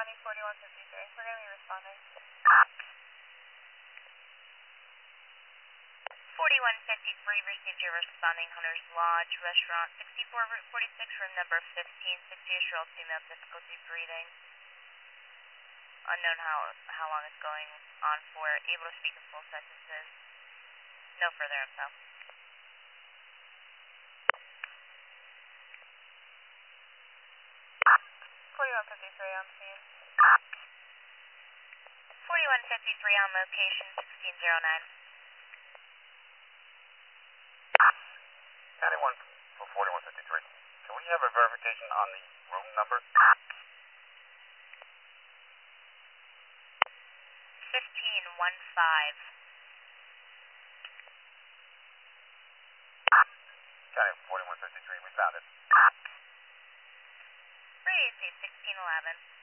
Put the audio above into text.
County 4153. We're going to be responding. 4153 received your responding Hunter's Lodge, Restaurant 64, Route 46, room number 15, 60-year-old female, difficulty breathing. Unknown how long it's going on for. Able to speak in full sentences. No further info. 4153 on scene. 4153 on location, 1609. County 1 for 4153. Can we have a verification on the room number? 1515. County 4153, we found it. Raise 1611.